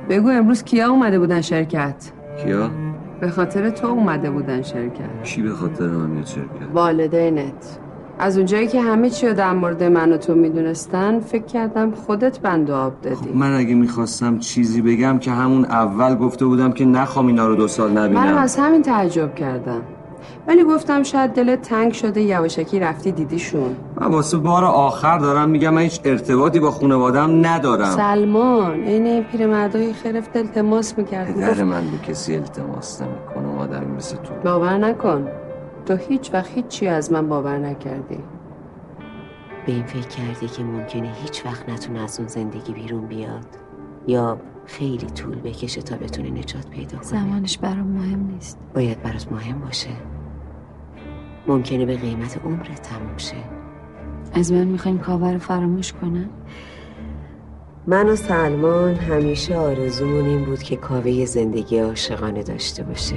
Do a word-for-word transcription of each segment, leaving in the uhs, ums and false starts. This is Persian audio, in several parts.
بگو امروز کیا اومده بودن شرکت؟ کیا؟ به خاطر تو اومده بودن شرکت. کی به خاطر من میاد شرکت؟ والدینت. از اونجایی که همه چی رو در مورد من و تو میدونستن فکر کردم خودت بند و آب دادی. خب من اگه میخواستم چیزی بگم که همون اول گفته بودم که نخوام اینا رو دو سال نبینم. منم از همین تعجب کردم، ولی گفتم شاید دلت تنگ شده یواشکی رفتی دیدیشون. من واسه بار آخر دارم میگم من هیچ ارتباطی با خانواده‌ام ندارم. سلمان این پیرمردای خرفت التماس میکرد. پدر من به کسی التماس نمیکنه، آدمی مثل تو. باور نکن، تو هیچ وقت هیچ چی از من باور نکردی. به این فکر کردی که ممکنه هیچ وقت نتونه از اون زندگی بیرون بیاد یا خیلی طول بکشه تا بتونه نجات پیدا کنه؟ زمانش برام مهم نیست. باید برات مهم باشه. ممکنه به قیمت عمرت تموم شه. از من میخوایم کاوه رو فراموش کنم؟ من و سلمان همیشه آرزومون این بود که کاوه زندگی عاشقانه داشته باشه.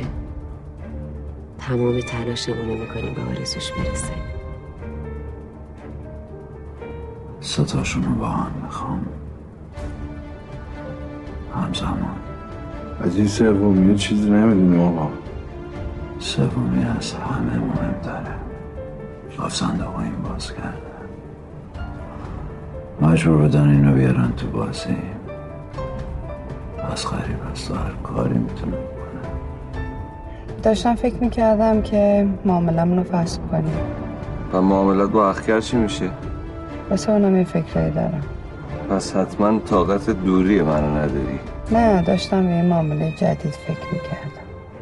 تمام تلاشمون رو میکنیم به آرزوش برسه. ستاشون رو با هم میخوام همزمان. از این سومی چیزی نمیدونی آقا. سومی از همه مهم داره. لاف صندوق این باز کرده، مجبور بدن اینو بیارن تو بازی. از غریب از هر کاری میتونه بکنه. داشتم فکر میکردم که معاملمون رو فصل کنیم. و معاملات با اخگر چی میشه؟ واسه اونم یه فکرایی دارم. پس حتما طاقت دوری منو نداری. نه، داشتم به یه معامله جدید فکر میکردم.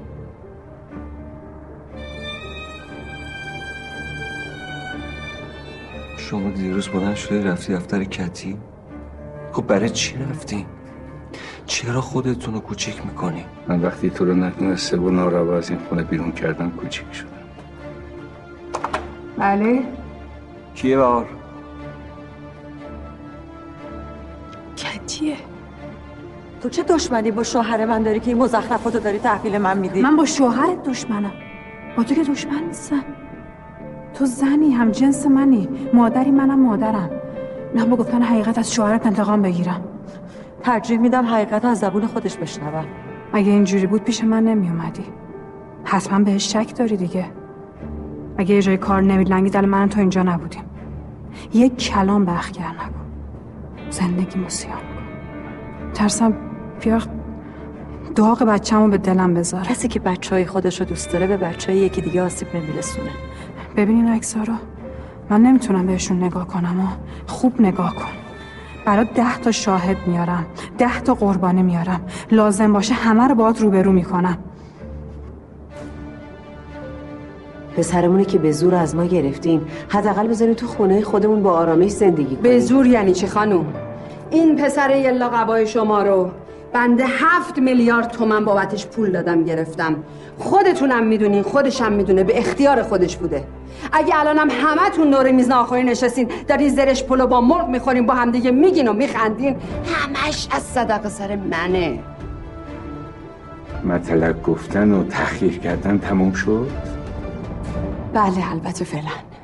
شما دیروز بلند شدی رفتی دفتر کتی؟ خب برای چی رفتی؟ چرا خودتون رو کوچیک میکنی؟ من وقتی تو رو نتونسته و ناروا از این خونه بیرون کردم کوچیک شدم. بله؟ کیه بهار؟ کتیه. تو چه دشمنی با شوهر من داری که این مزخرفاتو داری تحویل من میدی؟ من با شوهرت دشمنم، با تو که دشمن نیستم. تو زنی، هم جنس منی، مادری منم مادرم. من با گفتن حقیقت از شوهرت انتقام بگیرم. ترجیح میدم حقیقت از زبون خودش بشنوم. اگه اینجوری بود پیش من نمی اومدی. حتما بهش شک داری دیگه. اگه یه جای کار نمی‌لنگید الان من تو اینجا نبودیم. یک کلام به اخگر نگو. زندگی مسیان کن. ترسم بیا داغ بچه‌مو به دلم بذاره. کسی که بچه‌های خودشو دوست داره به بچه‌های یکی دیگه آسیب نمیرسونه. ببینین عکس‌ها رو، من نمیتونم بهشون نگاه کنم و خوب نگاه کن. برای ده تا شاهد میارم، ده تا قربانی میارم، لازم باشه همه رو باهات روبرو میکنم. پسرمونه که به زور از ما گرفتیم، حداقل بذاریم تو خونه خودمون با آرامش زندگی کنیم. به زور یعنی چی خانوم؟ این پسر یلا قبای شما رو بنده هفت میلیارد تومن بابتش پول دادم گرفتم. خودتونم میدونین، خودشم میدونه، به اختیار خودش بوده. اگه الانم همتون دور میز آخری نشستین دارین زرش پلو با مرغ میخورین، با هم دیگه میگین و میخندین، همش از صدقه سر منه. مطلق گفتن و تحقیر کردن تموم شد؟ بله البته فعلا.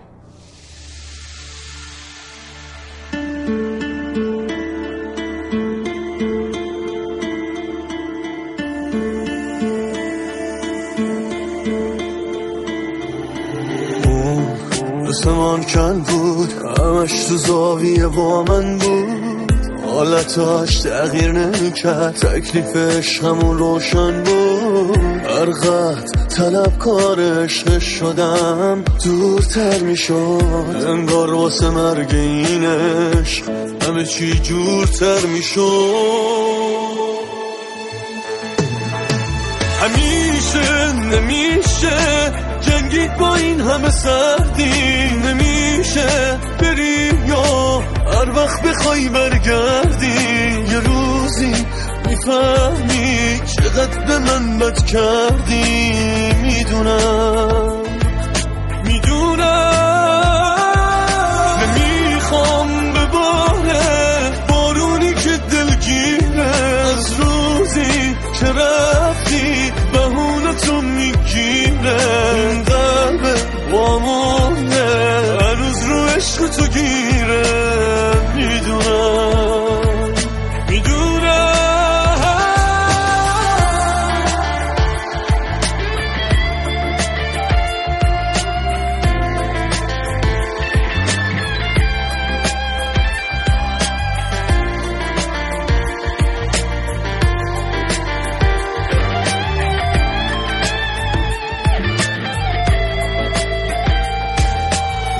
زمان کن بود، همش تو زاویه با من بود، حالتاش تغییر نمیکرد، تکلیفش همون روشن بود. هر قد طلبکار عشق شدم دورتر میشد، انگار واسه مرگ این عشق همه چی جورتر میشد. همیشه نمیشه جنگید با این همه سردی، نمیشه بری یا هر وقت بخوای برگردی. یه روزی میفهمی چقدر به من بد کردی. میدونم میدونم نمیخوام بباره بارونی که دلگیره، از روزی که رفتی بهونتو میگیره. این قلب وامونه هنوز رو عشق تو گیره. میدونم میدونم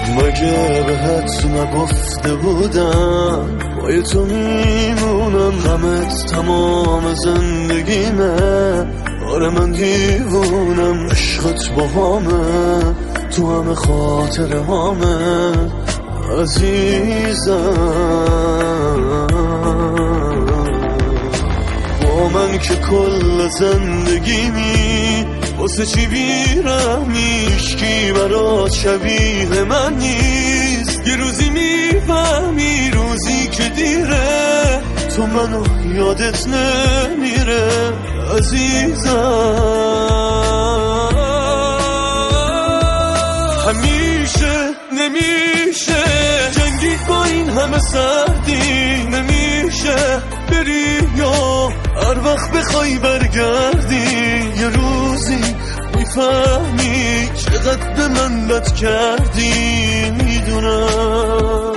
مگه بهت نگفته بودم پای تو میمونم، غمت تمام زندگیمه. آره من دیوونم، عشقت با همه تو همه خاطر همه عزیزم. با من که کل زندگیمی واسه چی بیرمی، هیچکی برات شبیه من نیست. یه روزی میفهمی روزی که دیره، تو منو یادت نمیره عزیزم. همیشه نمیشه جنگید با این همه سردی، نمیشه بری یا هر وقت بخوای برگردی. یه روزی میفهمی چقدر به من بد کردی. میدونم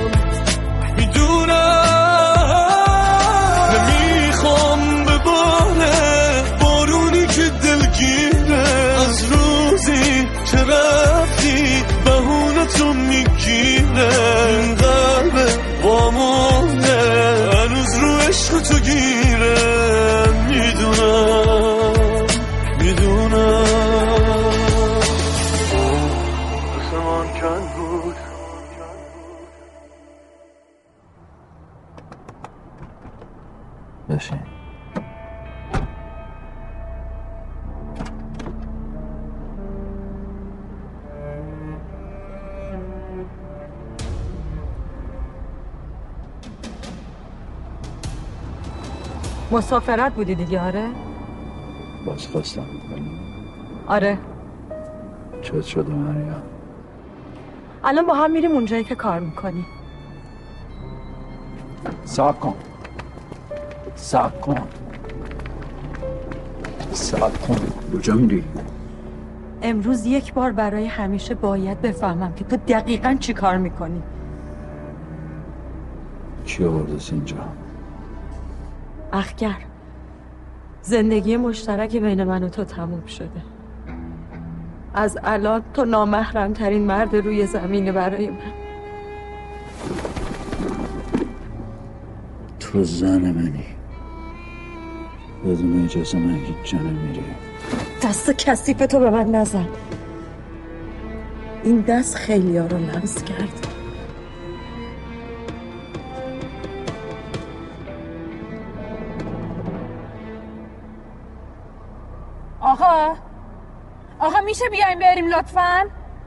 میدونم نمیخوام بباره بارونی که دلگیره، از روزی که رفتی بهونتو میگیره. این قلبه وامونه هنوز رو عشق تو گیره. میدونم میدونم آسمان کن بود. بشین. مسافرت بودی دیگه؟ آره باز خواستم میکنی؟ آره. چت شده مریم؟ الان با هم میریم اونجایی که کار میکنی. صبر کن صبر کن صبر کن. کجا میری؟ امروز یک بار برای همیشه باید بفهمم که تو دقیقاً چی کار میکنی. کی آوردست اینجا؟ اخگر. زندگی مشترک بین من و تو تموم شده. از الان تو نامحرم ترین مرد روی زمینه برای من. تو زن منی، بدون اجازه من هیچ جا نمیری. دست کثیف تو به من نزن. این دست خیلی ها رو لمس کرد. آقا آقا میشه بیایم بریم لطفاً؟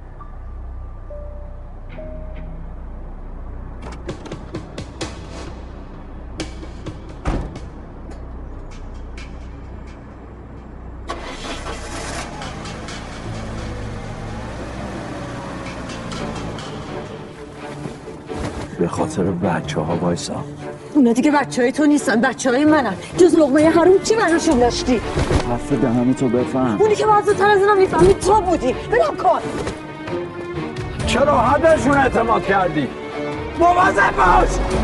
به خاطر بچه ها وایسا. اونا دیگه بچه های تو نیستن، بچه های منن. جز لقمه حروم چی براشون داشتی؟ حرف دهنی تو بفهم. اونی که باید زودتر از اینا میفهمی تو بودی. بلم کن. چرا حدشون اعتماد کردی؟ مواظب باش.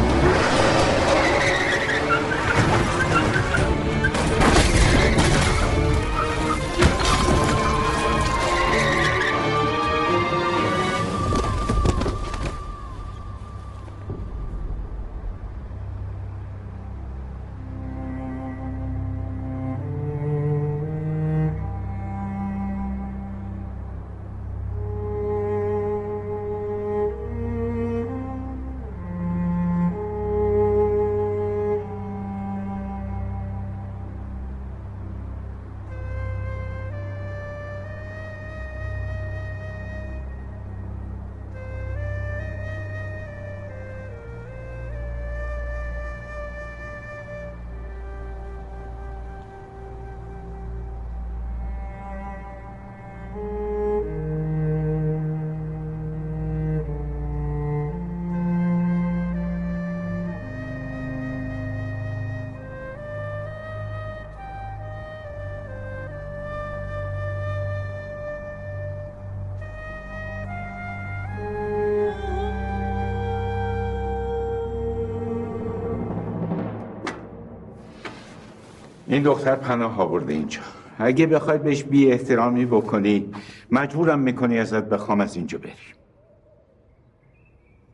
این دختر پناه آورده اینجا. اگه بخواید بهش بی احترامی بکنی مجبورم میکنی ازت بخوام از اینجا بری.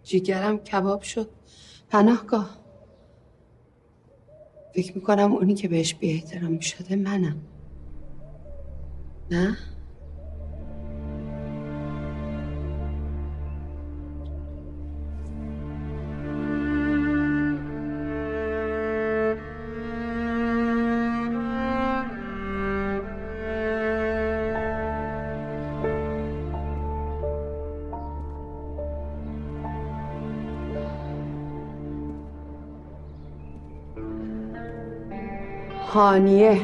جیگرم کباب شد. پناهگاه فکر میکنم اونی که بهش بی احترام شده منم. نه؟ هانیه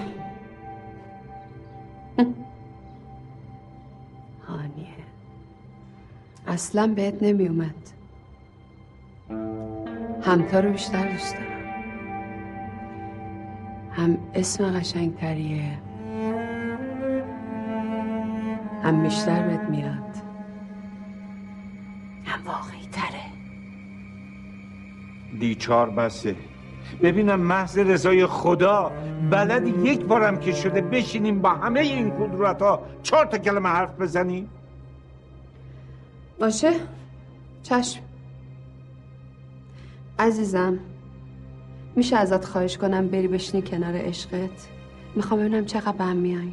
هانیه اصلا بهت نمی اومد. همتا رو بیشتر دوست دارم. هم اسم قشنگتریه، هم بیشتر بهت میاد، هم واقعی تره. دیچار بسه. ببینم محض رضای خدا بلد یک بارم که شده بشینیم با همه این کدورت ها چهار تا کلمه حرف بزنیم. باشه چشم. عزیزم میشه ازت خواهش کنم بری بشینی کنار عشقت؟ میخوام ببینم چقدر به هم میای.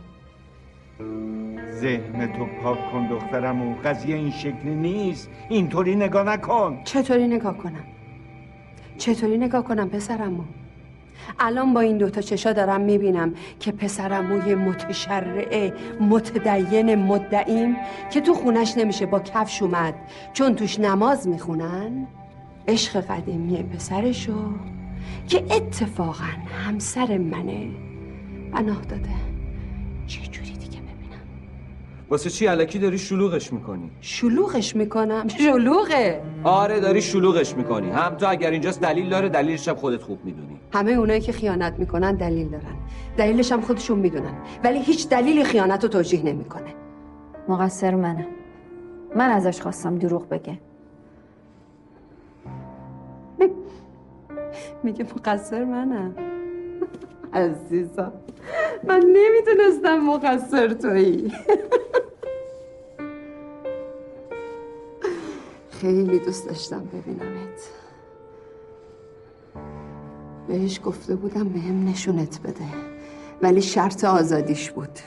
ذهن تو پاک کن دخترم، و قضیه این شکلی نیست. اینطوری نگاه نکن. چطوری نگاه کنم؟ چطوری نگاه کنم پسرمو؟ الان با این دوتا چشا دارم میبینم که پسرموی متشرعه متدین مدعیم که تو خونش نمیشه با کفش اومد چون توش نماز میخونن عشق قدیمی پسرشو که اتفاقا همسر منه پناه داده. چه جوری دیگه ببینم؟ واسه چی الکی داری شلوغش میکنی؟ شلوغش میکنم؟ شلوغه؟ آره داری شلوغش میکنی. هم تو اگر اینجاست دلیل داره، دلیلش هم خودت خوب میدونی. همه اونایی که خیانت میکنن دلیل دارن، دلیلش هم خودشون میدونن، ولی هیچ دلیلی خیانت رو توجیه نمیکنه. مقصر منم. من ازش خواستم دروغ بگه. میگه مقصر منم. عزیزم من نمیدونستم مقصر تویی. خیلی دوست داشتم ببینمت. بهش گفته بودم بهم نشونت بده، ولی شرط آزادیش بود.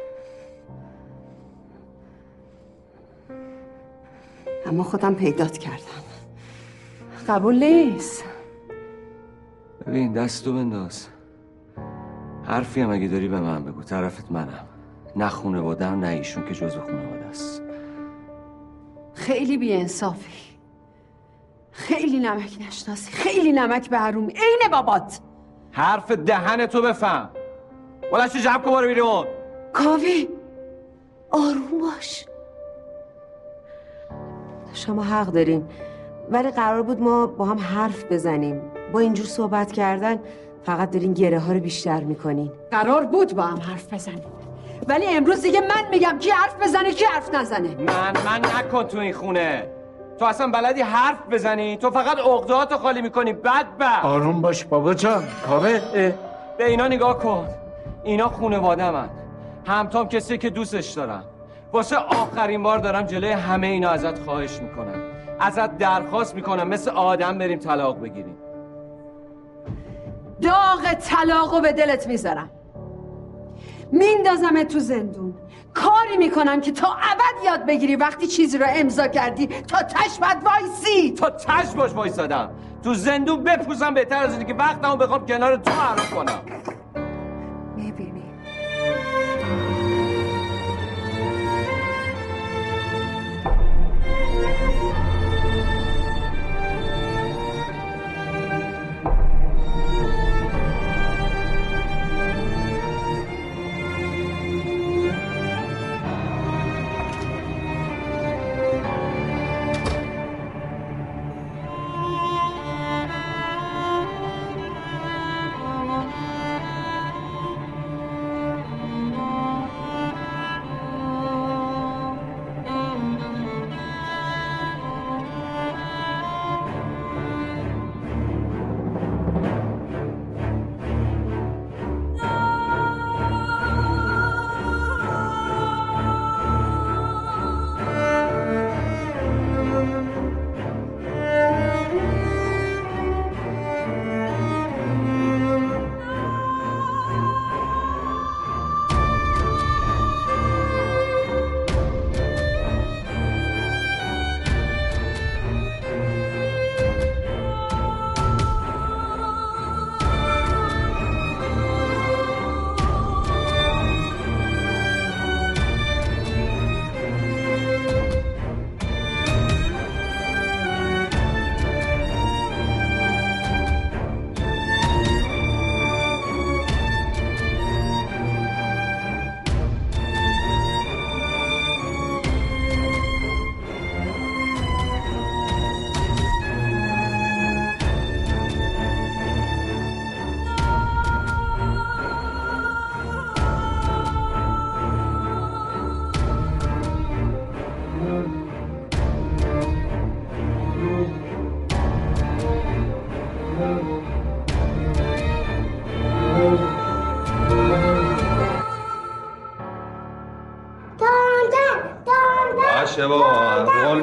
اما خودم پیدات کردم. قبول نیست. ببین دستو بنداز. حرفی هم اگه داری به من بگو. طرفت منم، نه خانواده‌ام نه ایشون که جزو خانواده است. خیلی بی‌انصافی، خیلی نمک نشناسی، خیلی نمک به حرومی، عین بابات. حرف دهن تو بفهم. بلند جمع کن برو بیرون. کاوی آروم باش. شما حق دارین، ولی قرار بود ما با هم حرف بزنیم. با اینجور صحبت کردن فقط دارین گره ها رو بیشتر میکنین. قرار بود با هم حرف بزنیم، ولی امروز دیگه من میگم کی حرف بزنه کی حرف نزنه. من من نکن تو این خونه. تو اصلا بلدی حرف بزنی؟ تو فقط عقده‌هاتو خالی میکنی. بدبخت. آروم باش بابا جان. کاوه به اینا نگاه کن. اینا خانواده من. همتام کسی که دوستش دارم. واسه آخرین بار دارم جلوی همه اینا ازت خواهش میکنم، ازت درخواست میکنم مثل آدم بریم طلاق بگیریم. داغ طلاقو به دلت میذارم، میندازمت تو زندون، کاری میکنم که تا ابد یاد بگیری وقتی چیزی رو امضا کردی تا تش باید وایسی. تا تش باش وایسادم. تو زندون بپوزم بهتر از اینه که وقتمو بخوام کنار تو حرف کنم. میبینی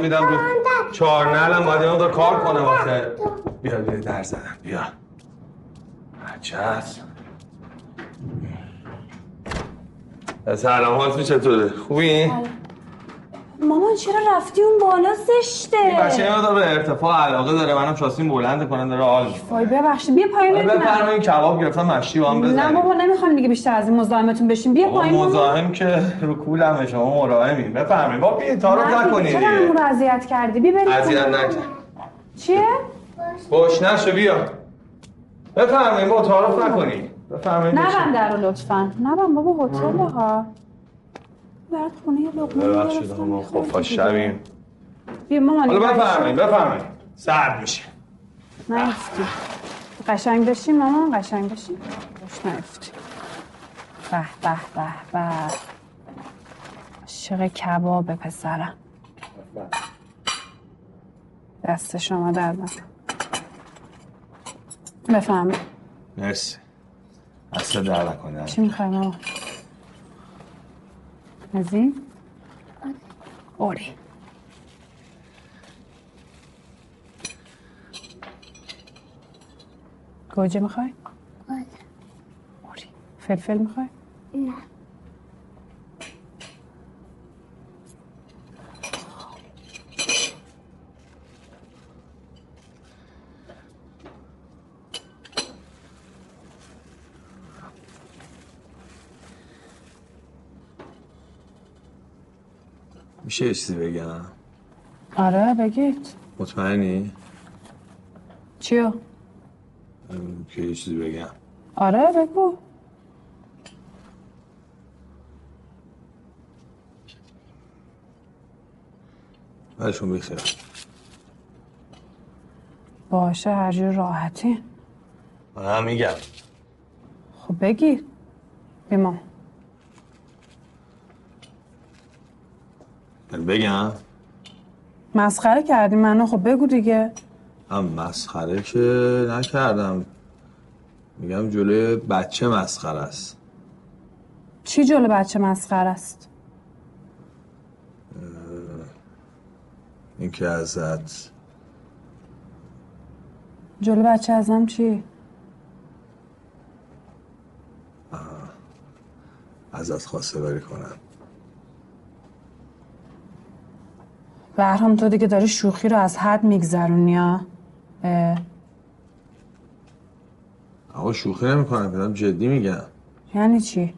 میدم رو چهار نلم باید یه کار کنم آخه. بیا بیا در زدم بیا. عجب. سلام، حالت چطوره؟ خوبی؟ مامان چرا رفتی اون بالا؟ زشته. این بچه یه به ارتفاع علاقه داره، منم شاستیم بلند کنم داره حال میکنه. وای ببخشید بیا پایین ببینم. بفرمایید کباب گرفتم مشتی با هم بزنیم. نه بابا نمیخوام دیگه بیشتر از این مزاحمتون بشیم. بیا پایین. مزاحم که رو کولم شما مراهمین. بفرمایید. با بیا تعارف نکنید. چرا همون رو اذیت کردی؟ بیا بریم. اذیت نکن. چیه؟ خوش نشو بیا. بفرمایید با تعارف نکنید. بفرمایید. نبند در رو لطفاً. نبند بابا هتل ها. برات خونه یه لقمه ببخشید ما خفاش شویم. بیا مامان. حالا بفرمایید بفرمایید. سرد میشه. نیفتی. قشنگ بشین مامان، قشنگ بشین. روش نیفتی. به به به به. عاشق کباب پسرم. دست شما درد نکنه. بفرمایید. مرسی. اصلا درد نکنه. چی میخوای مامان؟ از این؟ اوری. گوجه میخوای؟ آره. اوری. فلفل میخوای؟ نه. میشه یه چیزی بگم؟ آره بگید. مطمئنی؟ چیو؟ که یه چیزی بگم. آره بگو. برشون بخیر. باشه هر جور راحتی. من هم میگم. خب بگیر. بیمان. بگم؟ مسخره کردی منو، خب بگو دیگه. هم مسخره که نکردم، میگم جلوی بچه مسخره است. چی جلوی بچه مسخره است؟ این که ازت جلوی بچه ازم چی؟ ازت خواستگاری کنم. بهرام تو دیگه داری شوخی رو از حد میگذرونی ها. آقا شوخی نمی کنم، دارم جدی میگم. یعنی چی؟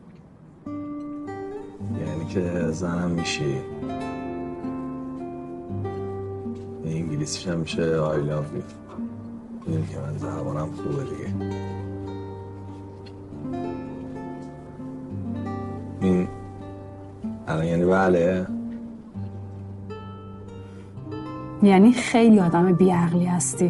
یعنی که زنم میشی. انگلیسیش هم میشه I love you. میدونی که من زبانم خوبه دیگه. این الان یعنی بله؟ یعنی خیلی آدم بیعقلی هستی.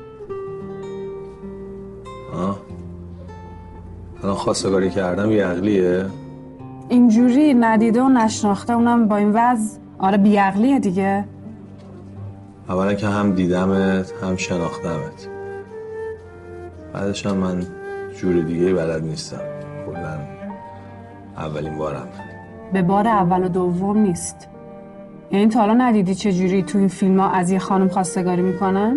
آه الان خواستگاری کردم بیعقلیه؟ اینجوری ندیده و نشناخته اونم با این وضع آره بیعقلیه دیگه. اولا که هم دیدمت هم شناختمت، بعدش هم من جور دیگه بلد نیستم. کلا اولین بارم. به بار اول و دوم نیست. یعنی تا حالا ندیدی چه جوری تو این فیلم ها از یه خانم خواستگاری میکنن؟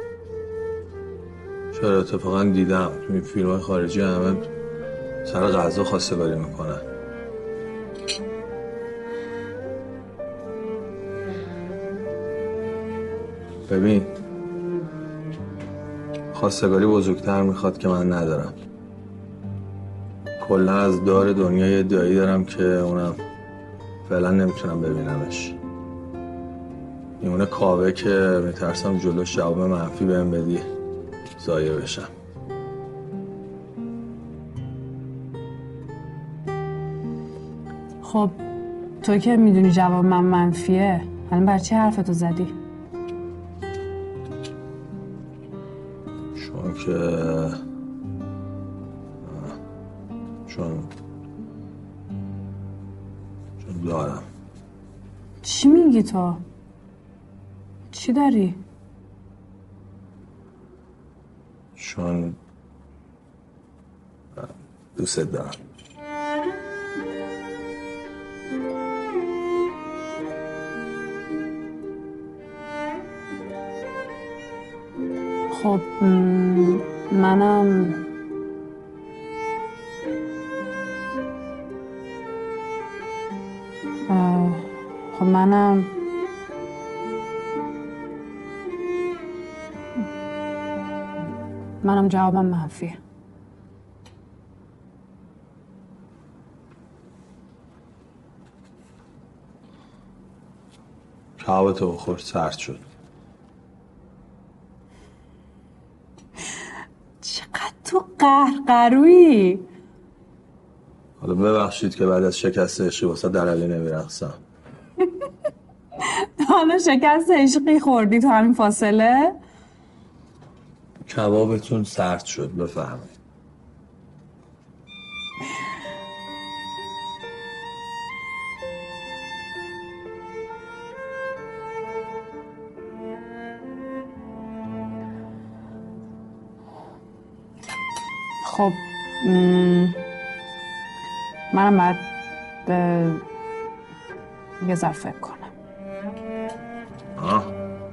چرا اتفاقا دیدم تو این فیلم های خارجی همه سر غذا خواستگاری میکنن. ببین خواستگاری بزرگتر میخواد که من ندارم. کلا از دار دنیای دایی دارم که اونم فعلا نمیتونم ببینمش. میمونه کاوه که میترسم جلوش جواب منفی بهم بدی ضایع بشم. خب تو که میدونی جواب من منفیه، الان برای چی حرفتو زدی؟ چون که چون چون دارم. چی میگی تو؟ چی داری؟ چون دوست دارم. خب م... منم آه... خب منم منم جوابم منفیه. کبابتو بخور سرد شد. چقدر تو قهرقرویی. حالا ببخشید که بعد از شکست عشقی واسه دلالی نمیرقصم. حالا شکست عشقی خوردی تو همین فاصله؟ کبابتون سرد شد بفهمید. خب م... منم باید یه ذره فکر کنم. آه.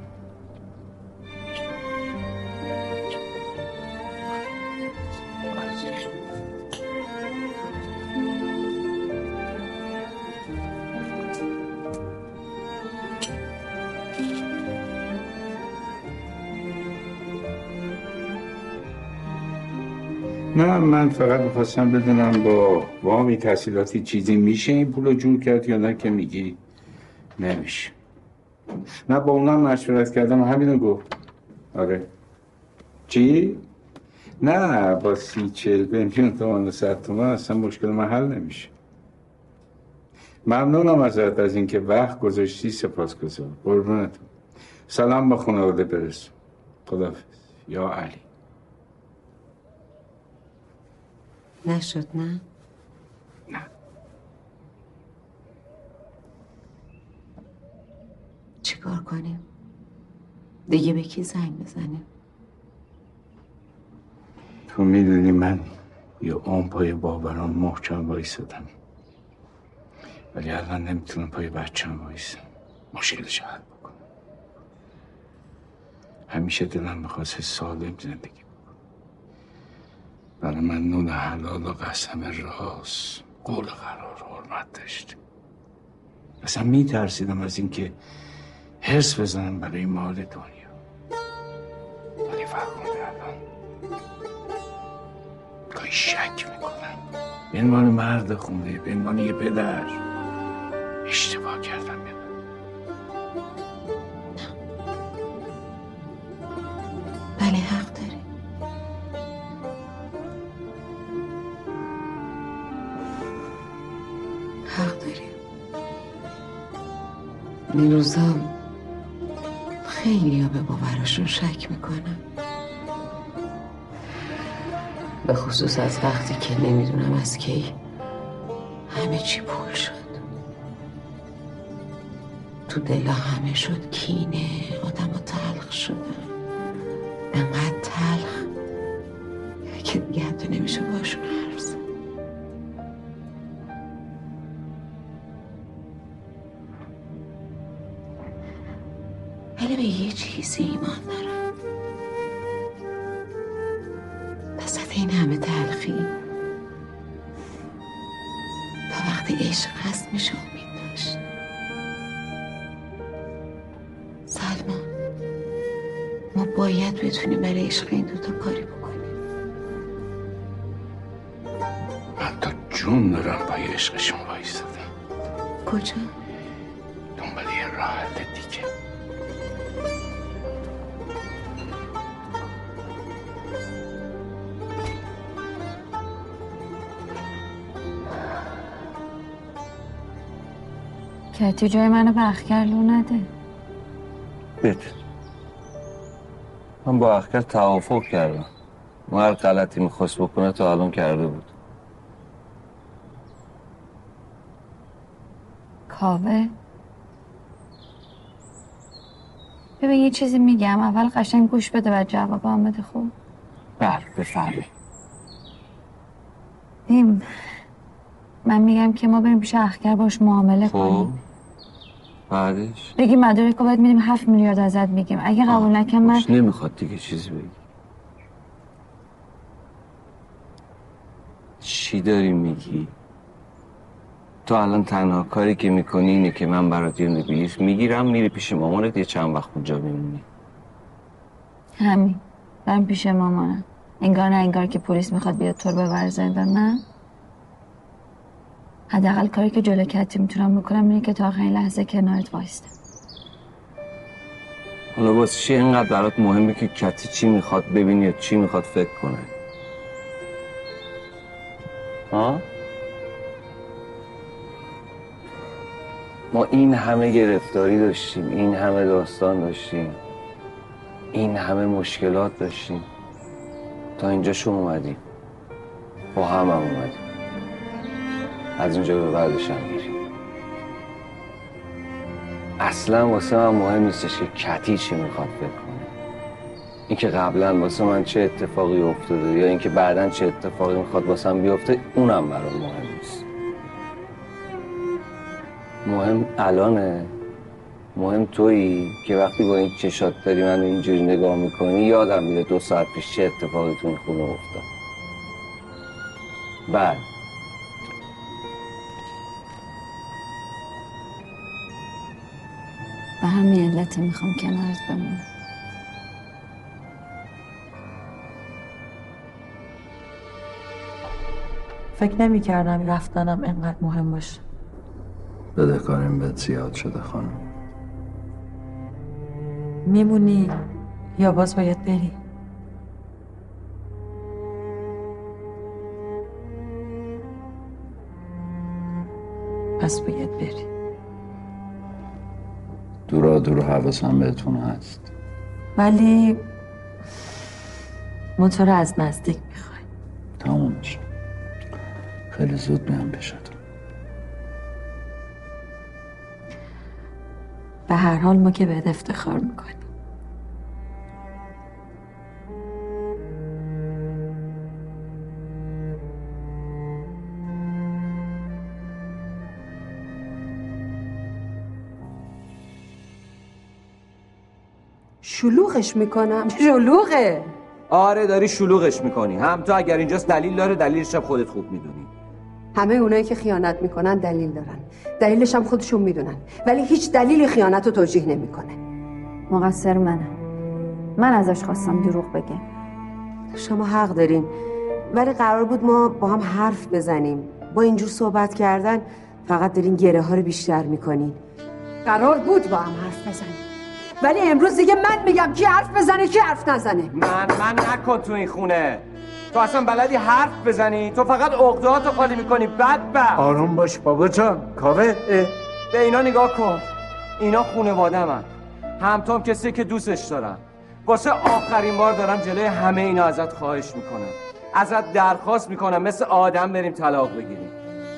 نه من فقط میخواستم بدونم با وامی تحصیلاتی چیزی میشه این پولو جور کرد یا نه که میگی نمیشه. نه با اونم مشورت کردم همینو گفت. آره چی؟ نه با سی چل میلیون تومان و صد تومان اصلا مشکل من حل نمیشه. ممنونم ازت از اینکه وقت گذاشتی. سپاسگزارم. قربونتون. سلام با خانواده برسون. خداحافظ. یا علی. نشد نه؟ نه. چیکار کنیم؟ دیگه به کی زنگ بزنیم؟ تو میدونی من یه عمر پای باوران محکم وایسادم، ولی الان نمیتونم پای بچه‌م وایسم. مشکلش حل بکنم. همیشه دلم میخواست سالم زندگی بکنم. برای من نون حلال و قسم راست قول قرار حرمت داشت. اصلا میترسیدم از اینکه حرص بزنم برای مال دنیا. ولی فرمانده الان گاهی شک میکنم به عنوان مرد خونه، به عنوان یه پدر اشتباه کردم یا نه. بله حق داری. حق داری. این روزا خیلی ها به باورشون شک میکنم، به خصوص از وقتی که نمیدونم از کی همه چی پول شد. تو دلا همه شد کینه، آدم ها تلخ شدن، انقدر تلخ که دیگه حتی نمیشه باشون حرف زد. ولی به یه چیزی ایمان دارم. وسط این همه تلخی تا وقتی عشق هست میشه امید داشت. سلمان، ما باید بتونیم برای عشق این دوتا کاری بکنیم. من تا جون دارم پای عشقشون وایستادم. کجا؟ دنبال یه راه حل دیگه. کتی جای منو به اخگر لو نده. بده. من با اخگر توافق کردم. ما هر غلطی میخواست بکنه تا الان کرده بود. کاوه ببین یه چیزی میگم، اول قشنگ گوش بده و جواب هم بده. خوب بله بفرمایید. دیم من میگم که ما بریم پیش اخگر باش معامله خب. کنیم. بعدش بگی مدارک رو باید میدیم هفت میلیارد ازت میگیم. اگه قبول نکن من نمیخواد دیگه چیزی بگی. چی داری میگی؟ تو الان تنها کاری که میکنی اینه که من برات یه بلیط میگیرم میری پیش مامانت یه چند وقت اونجا میمونی. همین برم پیش مامانم. انگار نه انگار که پلیس میخواد بیاد تو رو ببره زندان. نه حداقل کاری که جلو کتی میتونم بکنم اینه که تا آخرین لحظه کنارت وایستم. حالا واسه چی اینقدر برات مهمه که کتی چی میخواد ببینی یا چی میخواد فکر کنه؟ ها؟ ما این همه گرفتاری داشتیم، این همه داستان داشتیم، این همه مشکلات داشتیم تا اینجا شو اومدیم، با هم هم اومدیم، از اینجا به بعدش هم میریم. اصلا واسه من مهم نیستش که کتی چی میخواد فکر کنه، این که قبلا واسه من چه اتفاقی افتاده یا اینکه بعداً چه اتفاقی میخواد واسه من بیفته اونم برام مهم نیست. مهم الانه، مهم تویی که وقتی با این چشات داری منو اینجوری نگاه میکنی یادم میره دو ساعت پیش چه اتفاقی تو این خونه افتاد. بعد به همین علت میخوام کنارت بمونم. فکر نمی کردم رفتنم اینقدر مهم باشه. بدهکاریم بهت زیاد شده خانم. میمونی یا باز باید بری؟ پس باید بری. دورا دور حواسم بهتون هست، ولی ما تو رو از نزدیک میخوای. تموم میشه. خیلی زود میام پیشتون. به هر حال ما که بهت افتخار میکنیم. شلوغش میکنم. شلوغه. آره داری شلوغش میکنی. هم تو اگر اینجاست دلیل داره، دلیلش هم خودت خوب میدونی. همه اونایی که خیانت میکنن دلیل دارن، دلیلش هم خودشون میدونن، ولی هیچ دلیلی خیانت رو توجیه نمیکنه. مقصر منم. من ازش خواستم دروغ بگه. شما حق دارین، ولی قرار بود ما با هم حرف بزنیم. با اینجور صحبت کردن فقط دارین گره ها رو بیشتر میکنین. قرار بود با هم حرف بزنیم، ولی امروز دیگه من میگم کی حرف بزنه کی حرف نزنه. من من نکن تو این خونه. تو اصلا بلدی حرف بزنی؟ تو فقط عقدهاتو خالی میکنی. بدبخت. آروم باش بابا جان. کاوه به اینا نگاه کن. اینا خونواده من. همتام کسی که دوستش دارم. واسه آخرین بار دارم جلوی همه اینا ازت خواهش میکنم، ازت درخواست میکنم مثل آدم بریم طلاق بگیریم.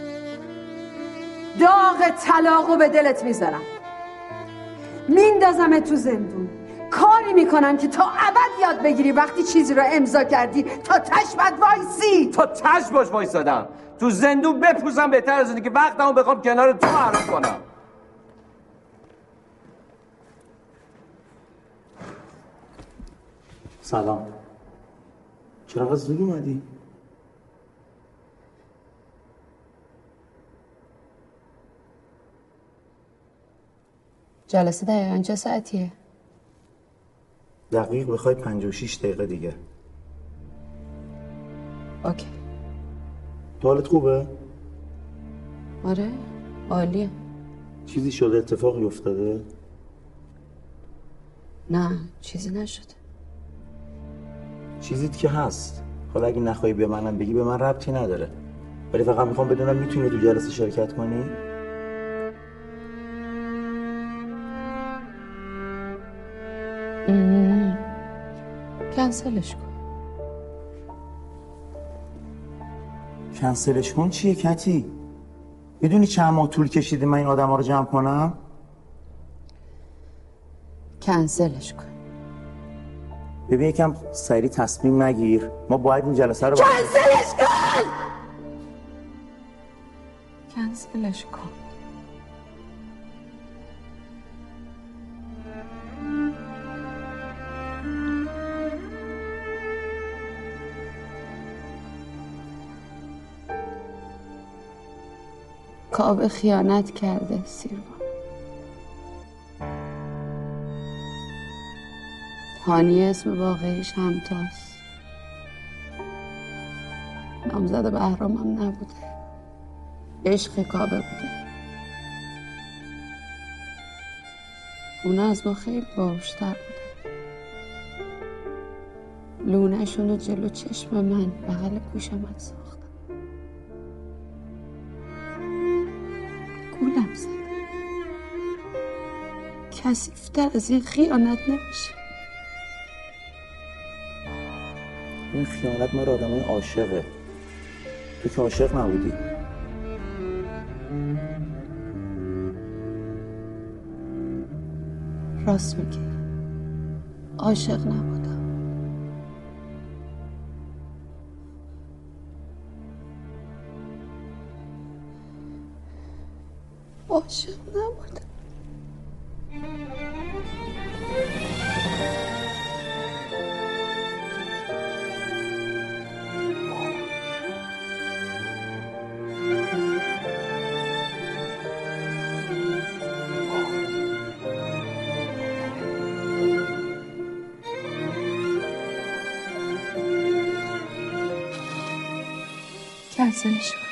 داغ طلاقو به دلت میذارم، میندازم تو زندون، کاری میکنم که تا ابد یاد بگیری وقتی چیزی رو امضا کردی تا تش بد وایسی. تا تش باش وایسادم تو زندون بپوزم بهتر از اینه که وقتمو بخوام کنار تو حرف کنم. سلام. چرا از زود اومدی؟ جلسه دقیقاً چه ساعتیه؟ دقیق بخوای پنجاه و شش دقیقه دیگه. اوکی. تو حالت خوبه؟ آره عالیه. چیزی شده؟ اتفاقی افتاده؟ نه چیزی نشده. چیزیت که هست. حالا اگه نخواهی به منم بگی به من ربطی نداره، ولی فقط میخوام بدونم میتونی تو جلسه شرکت کنی؟ ام... کنسلش کن. کنسلش کن چیه کتی؟ بدونی چند ماه طول کشیده من این آدم ها رو جمع کنم؟ کنسلش کن. ببین یکم سریع تصمیم نگیر، ما باید این جلسه رو کنسلش کن. کنسلش کن. کاوه خیانت کرده سیروان. هانی اسم واقعیش همتاست. نامزد بهرامم نبوده، عشق کاوه بوده. اونا از ما خیلی باهوش‌تر بودن. لونه‌شون رو جلو چشم من بغل گوشم ساختن. گولم زدن. کثیف‌تر از این خیانت نمیشه. این خیانت ما رو آدمای عاشقه. تو که عاشق نبودی. راست میگی. عاشق نبودم. عاشق نبودم. کنسلش کن.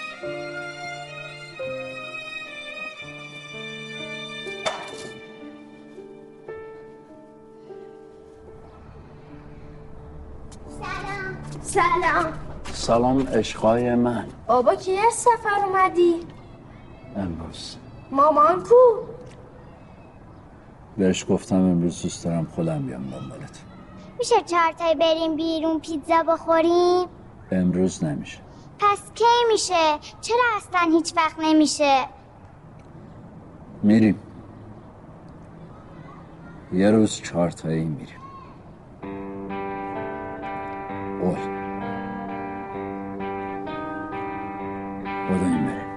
سلام. سلام عشقای من. بابا کی از سفر اومدی؟ امروز مامان کو؟ بهش گفتم امروز دوست دارم خودم بیام دنبالت. میشه چهارتایی بریم بیرون پیتزا بخوریم؟ امروز نمیشه. پس کی میشه؟ چرا اصلا هیچ وقت نمیشه؟ میریم یه روز چهارتایی میریم. قول خداییم بریم.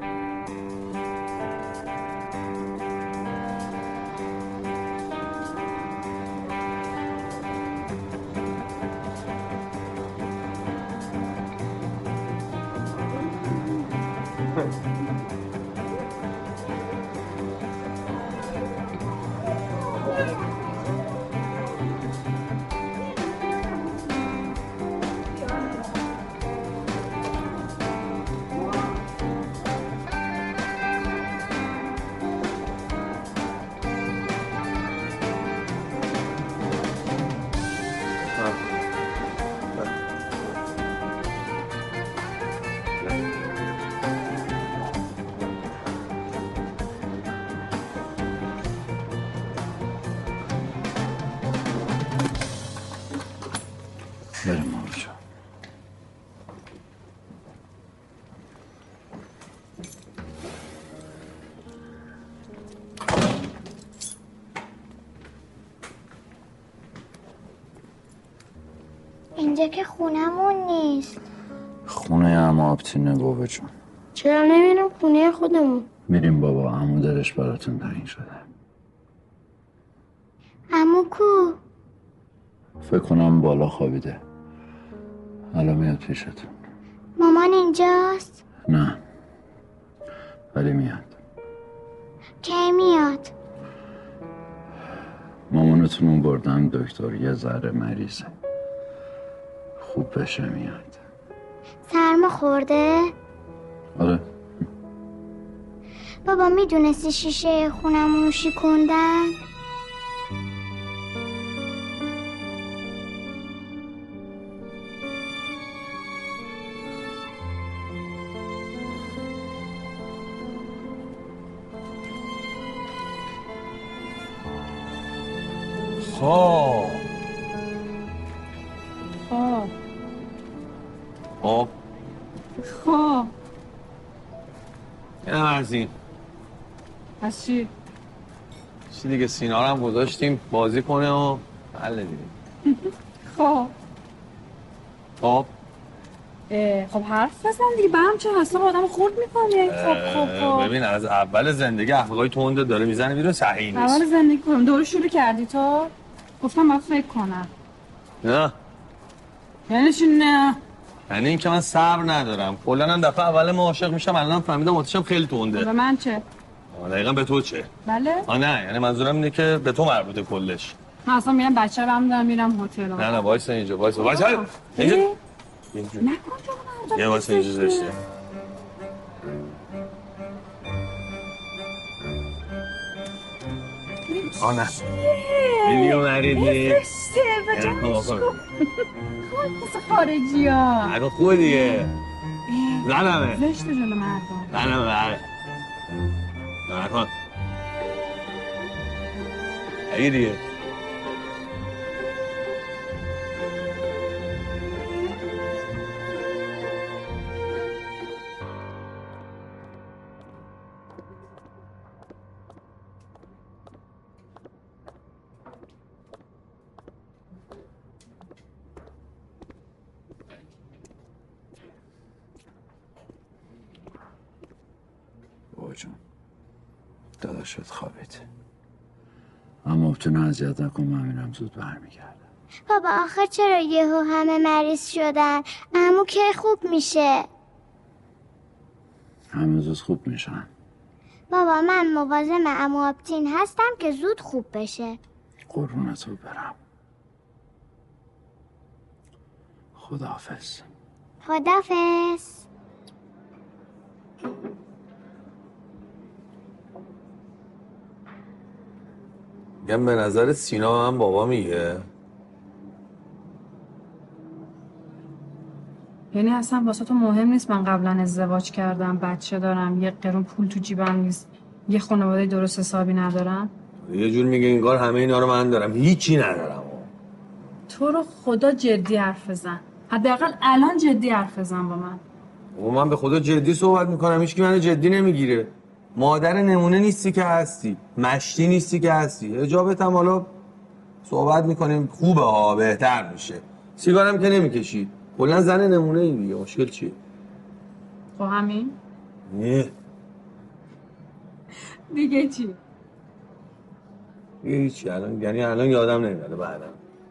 بریم مامچا. اینجا که خونمون نیست. خونه عمو آبتینه بابا جون. چرا نمیرم خونه خودمون؟ میریم بابا، عمو دلش براتون تعیین شده. عمو کو؟ فکر کنم بالا خوابیده. الان میاد پیشتون. مامان اینجاست؟ نه ولی میاد. کی میاد؟ مامانتون بردن دکتر، یه ذره مریضه، خوب بشه میاد. سرما خورده؟ آره. بابا میدونستی شیشه خونمون شکوندن؟ خب خب خب خب اینم از این. از چی؟ چی دیگه، سینا رو هم گذاشتیم بازی کنه و حل دیگه. خب خب خب حرف بزن دیگه، برام چه اصلا آدم خورد میکنه. خب خب خب ببین از اول زندگی اخلاقای تنده داره میزنه بیرون، صحیح نیست. اول زندگی کنم دوره شروع کردی تو؟ گفتم باید فکر کنم. نه یعنی چی نه؟ یعنی اینکه من صبر ندارم. کلا هم دفعه اول ما عاشق میشم، الانم فهمیدم آتیشم خیلی تونده. به من چه؟ دقیقاً به تو چه؟ بله؟ آ نه، یعنی منظورم اینه که به تو مربوطه کلش. من اصلا میرم بچه رو هم دارم میرم هتل. نه نه وایسا اینجا، وایسا وایسا اینجا. اینجا. یه وایسا اینجا زشته. آه نه میلیونری دی زشته و جمعش کن مثل خارجی ها. الان خوبه دیگه. زنمه زشته جلو مردم. زنمه بره نکن اگه دیگه بابا جون داداشت خوابید، اما تو اذیت نکن، من میرم زود برمیگردم. بابا آخه چرا یهو همه مریض شدن؟ عمو که خوب میشه. همه زود خوب میشن. بابا من مواظب عمو آبتین هستم که زود خوب بشه. قربونت رو برم. خداحافظ. خداحافظ. میگم به نظر سینا من بابا میگه. یعنی اصلا واسه تو مهم نیست من قبلا ازدواج کردم، بچه دارم، یه قرون پول تو جیبم نیست، یه خانواده درست حسابی ندارم؟ یه جور میگه انگار همه اینا رو من دارم، هیچی ندارم. تو رو خدا جدی حرف بزن، حداقل الان جدی حرف بزن با من. و من به خدا جدی صحبت میکنم، هیچکی منو جدی نمیگیره. مادر نمونه نیستی که هستی، مشتی نیستی که هستی. اجابت هم حالا صحبت میکنیم خوبه ها، بهتر میشه. سیگارم که نمیکشی، کلا زن نمونه ای دیگه. مشکل چیه؟ خب همین؟ نه دیگه چی؟ دیگه هیچی. الان یعنی الان یادم نمیاد بعدم.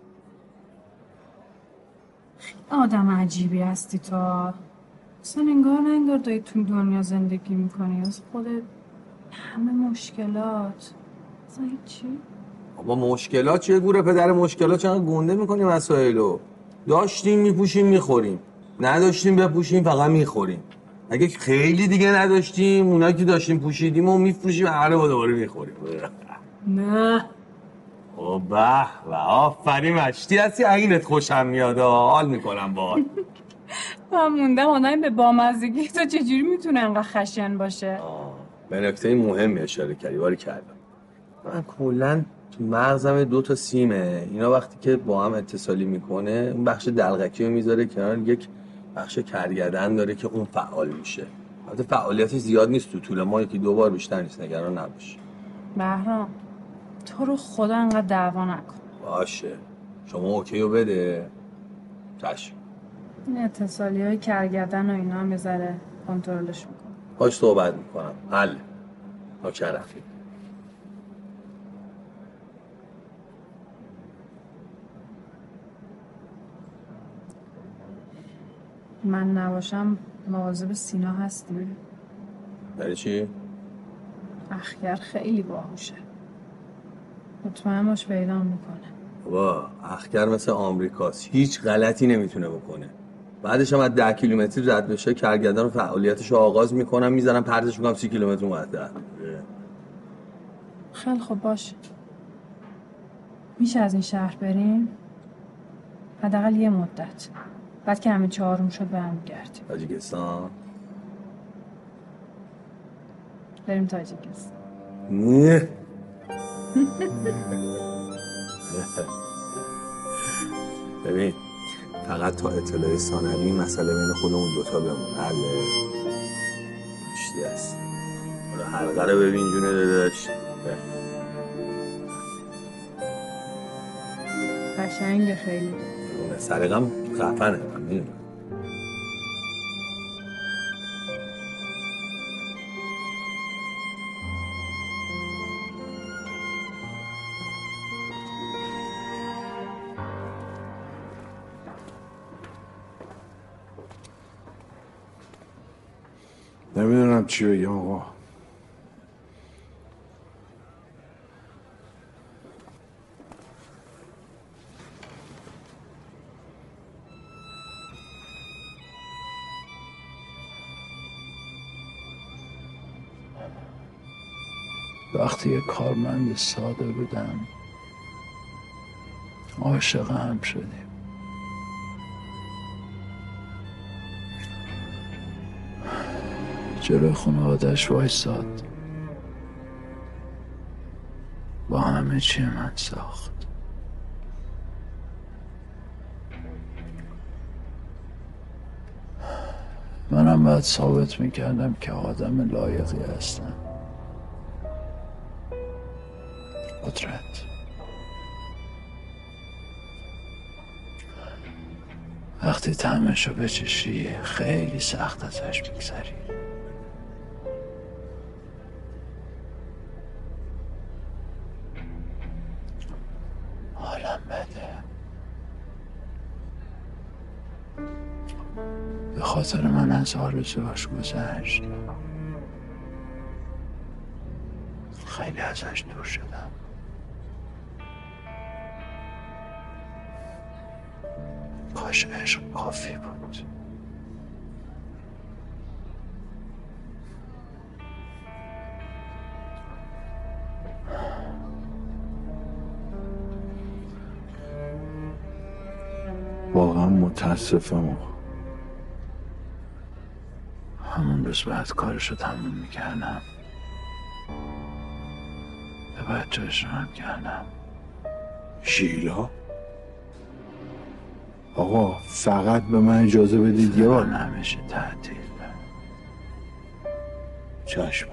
آدم عجیبی هستی تو. اصلا انگار نه انگار داری تو دنیا زندگی میکنی، از خودت همه مشکلات. اصلا هیچی؟ بابا مشکلات چیه؟ گوره پدر مشکلات چقدر گنده میکنی مسائلو. داشتیم میپوشیم میخوریم، نداشتیم بپوشیم فقط میخوریم. اگه خیلی دیگه نداشتیم اونایی که داشتیم پوشیدیم و میفروشیم هر با دوباره میخوریم. نه او به و آفرین مشتی هستی، اینت خوشم میاد، حال میکنم باهات. من موندم آدمی به بامزگی تو چجوری میتونه انقدر خشن باشه؟ به نکته مهمی اشاره کردی، باری کردم. من کلا تو مغزم دو تا سیمه، اینا وقتی که با هم اتصالی میکنه اون بخش دلغکی رو میذاره کنار، یک بخش کرگدن داره که اون فعال میشه. البته فعالیتش زیاد نیست تو طول ما، یکی دو بار بیشتر نیست، نگران نباش. بهرام تو رو خدا انقدر دعوا نکن. باشه شما اوکی رو بده. چشم. این اتصالی های کرگدن و اینا هم یه ذره کنترلش میکنم. باش صحبت میکنم. حل ناکرم. من نباشم مواظب سینا هستی؟ برای چی؟ اخگر خیلی باهوشه، مطمئن باش پیدا میکنه. بابا اخگر مثل آمریکاست، هیچ غلطی نمیتونه بکنه. بعدش هم از ده کیلومتری رد بشه کرگدن و فعالیتش رو آغاز میکنم، میزنم پرتش میکنم سی کیلومتر اونورتر. خیلی خوب باشه. میشه از این شهر بریم؟ حداقل یه مدت، بعد که همه چهارم شد برمیگردیم. تاجیکستان؟ بریم تاجیکستان. نه ببین فقط تا اطلاع ثانوی مسئله بین خودمون دوتا بمون. حله مشتی هست. حالا حلقه رو ببین جونه داداش. قشنگه خیلی. سرقم خفنه من میدونم. نمیدونم چی بگم آقا. وقتی یه کارمند ساده بودم عاشق هم شدیم. جلوی خانواده‌اش وایساد، با همه چی من ساخت. منم باید ثابت میکردم که آدم لایقی هستم. قدرت وقتی طعمشو بچشی خیلی سخت ازش میگذری. حالم بده. به خاطر من از آرزوهاش گذشت. خیلی ازش دور شدم. کاش عشق کافی بود. واقعا متاسفم آقا. همون روز بعد کارشو تموم میکردم، به بچه‌اش رو هم کردم. شیلا؟ آقا فقط به من اجازه بدید یه بار. نمیشه تعطیل. چشم.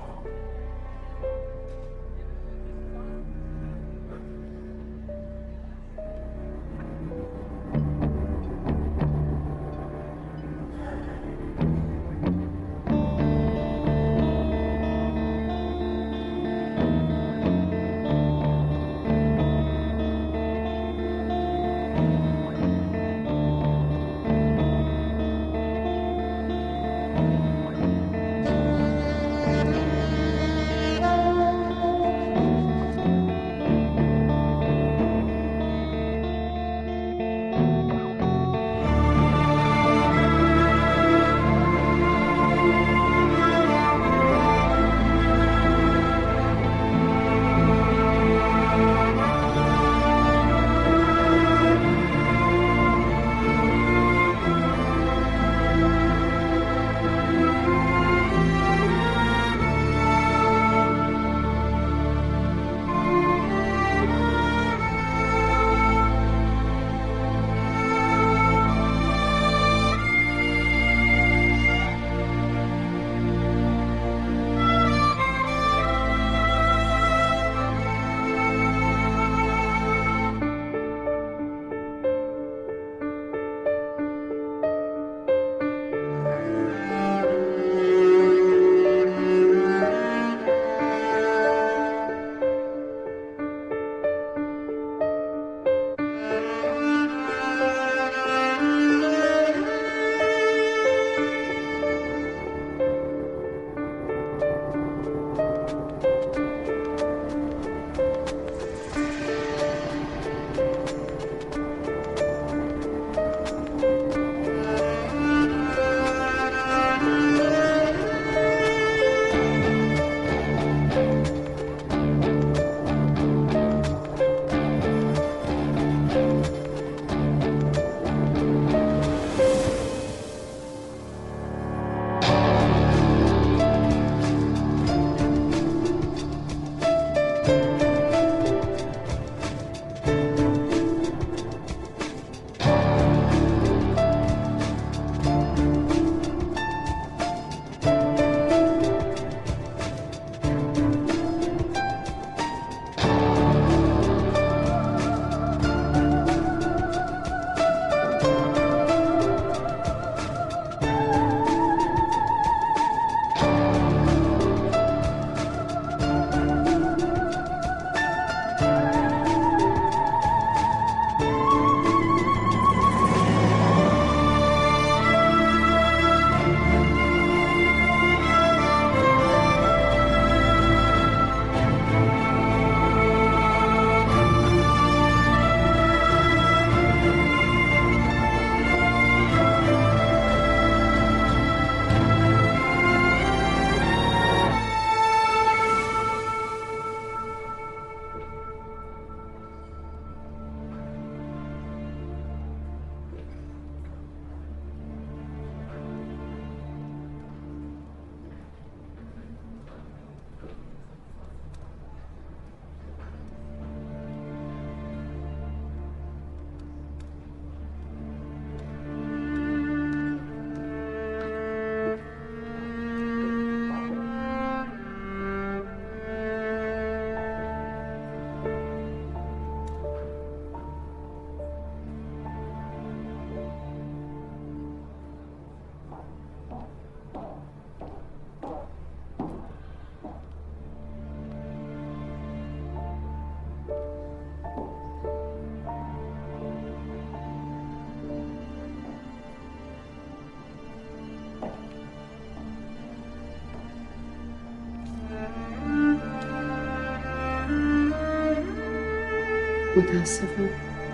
متاسفم.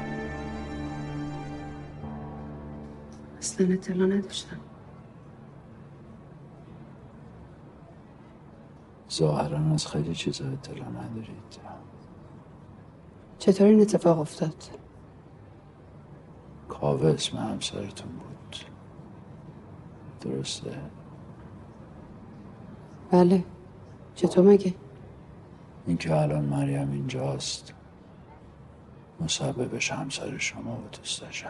اصلا اطلاع نداشتم. ظاهراً از خیلی چیزا اطلاع ندارید. چطور این اتفاق افتاد؟ کاوه اسم همسرتون بود، درسته؟ بله. چطور مگه؟ این که الان مریم اینجاست مسببش همسر شما و دوست داشتن.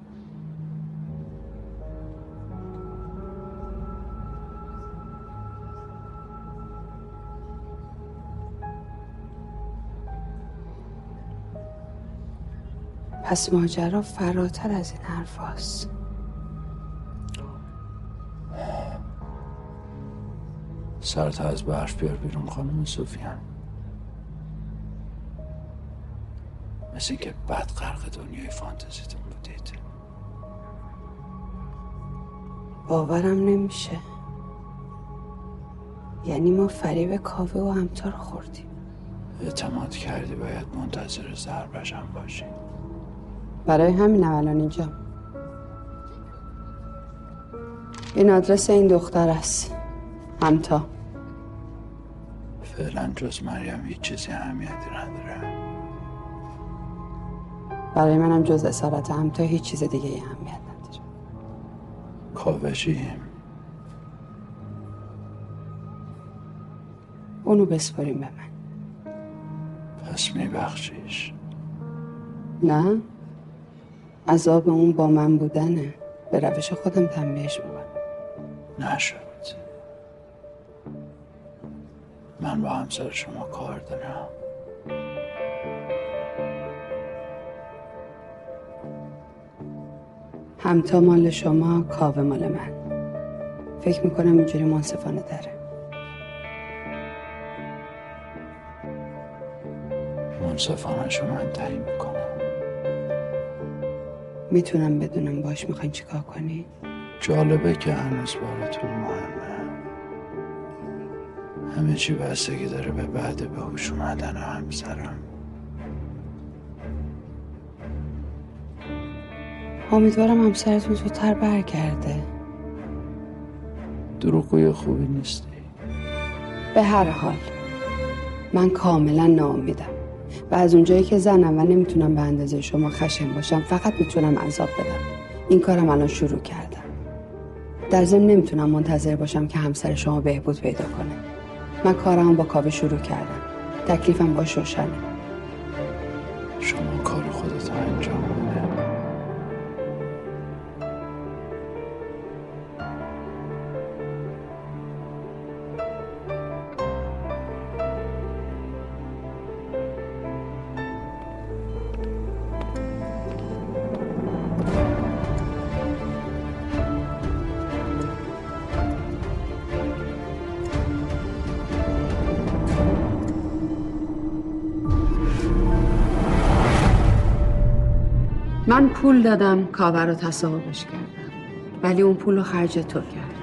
پس ماجرا فراتر از این حرف هست. سرت از برف بیار بیرون خانم سفیان. مثل این که بد غرق دنیای فانتزیتون بودید. باورم نمیشه. یعنی ما فریب کاوه و همتا رو خوردیم. اعتماد کردی باید منتظر ضربشم باشی. برای همینم الان اینجا. این آدرس این دختر است، همتا. فعلا جز مریم هیچ چیزی اهمیتی نداره. برای منم جز اسارت همتا هیچ چیز دیگه ای اهمیت نداره. کاوه چی؟ اونو بسپاریم به من. پس میبخشیش؟ نه، عذاب اون با من بودنه. به روش خودم تنبیهش میکنم. نشد. من با همسر شما کار دارم. همتا مال شما، کاوه مال من. فکر میکنم اینجوری منصفانه داره. منصفانه شما انتهی میکنم. میتونم بدونم باش میخواین چیکار کنی؟ جالبه که هنوز بارتون مهمه. همه چی بستگی داره به بعد به هوش اومدن همسرم. امیدوارم همسرتون زودتر برگرده. دروغگوی خوبی نیستی. به هر حال من کاملا ناامیدم و از اونجایی که زنم و نمیتونم به اندازه شما خشن باشم فقط میتونم عذاب بدم. این کارم الان شروع کردم. در ضمن نمیتونم منتظر باشم که همسر شما بهبود پیدا کنه. من کارمو با کاوه شروع کردم. تکلیفم باش روشنه. شما کار خودت انجام بده. من پول دادم کاوه رو تصاحبش کردم، ولی اون پول رو خرج تو کرد.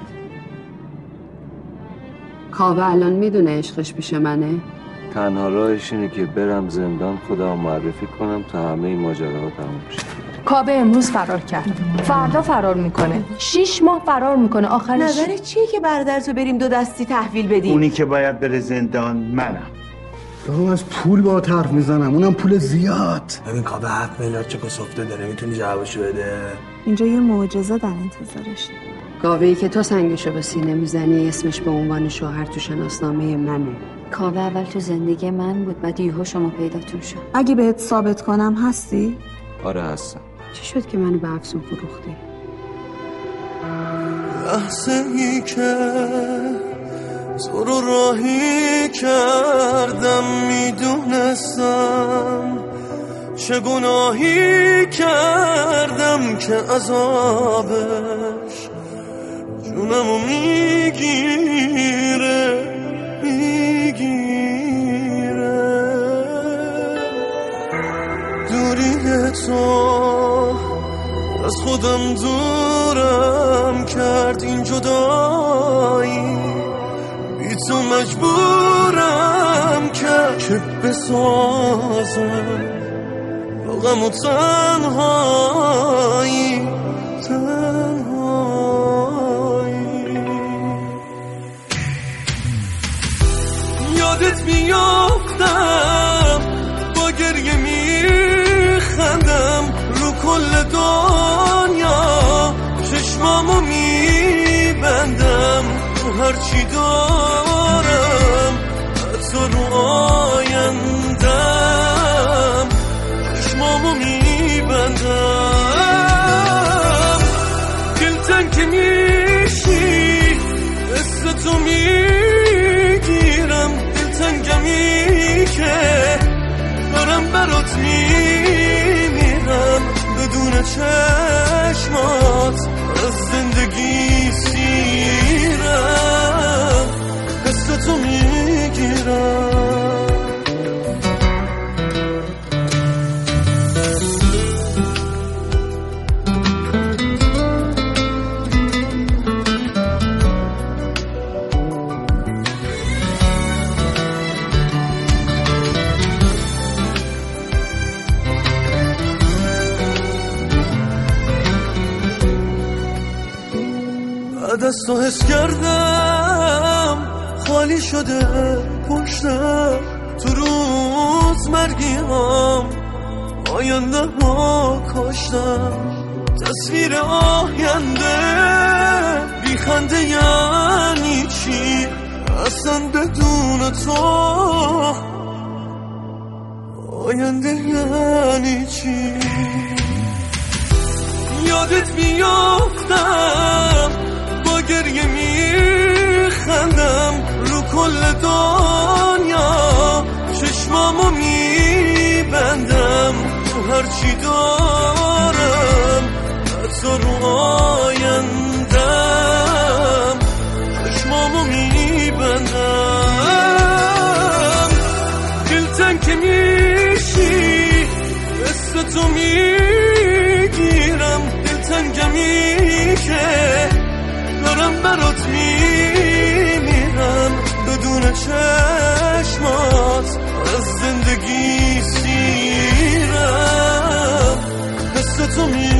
کاوه الان میدونه عشقش پیش منه؟ تنها راهش اینه که برم زندان خودم معرفی کنم تا همه این ماجراها تموم شه. کاوه امروز فرار کرد، فردا فرار میکنه، شیش ماه فرار میکنه. آخرش نظرت چیه که برادرتو بریم دو دستی تحویل بدیم؟ اونی که باید بره زندان منم. دارم از پول با حرف میزنم، اونم پول زیاد. ببین کاوه هفت میلیارد چه کسفته داره، میتونی جوابشو بده؟ اینجا یه معجزه در انتظارشه. کاوه‌ای که تو سنگشو به سینه میزنی اسمش به عنوان شوهر تو شناسنامه منه. کاوه اول تو زندگی من بود، بعد یهو شما پیداتون شد. اگه بهت ثابت کنم هستی؟ آره هستم. چی شد که منو به افسون فروختی؟ لحظه ای که تو رو راهی کردم میدونستم چه گناهی کردم که عذابش جونمو میگیره میگیره. دوری تو از خودم دورم کرد، این جدایی بی تو مجبورم کرد که بسازم غم و تنهایی تنهایی. یادت میافتم با گریه میخندم رو کل دنیا، چشمامو میبندم تو هرچی دارم، حتی رو آیندم چشمامو میبندم. دلتنگ که میشی قصه تو میگیرم، دلتنگمی که دارم برات میمیرم، بدون چشمات از زندگی سیرم، قصه تو میگیرم. بعد از تو حس کردم خالی شده پشتم، تو روز مرگی هم آینده ها کاشتم. تصویر آینده بی خنده یعنی چی؟ اصلا بدون تو آینده یعنی چی؟ یادت میافتم با گریه میخندم رو کل دنیا، چشمامو میبندم تو هرچی دارم، حتی رو آیندم چشمامو میبندم. دلتنگ که میشی قصه تو میگیرم، دلتنگمی که دارم برات میمیرم، بدون چشمات از زندگی سیرم، قصه تو میگیرم.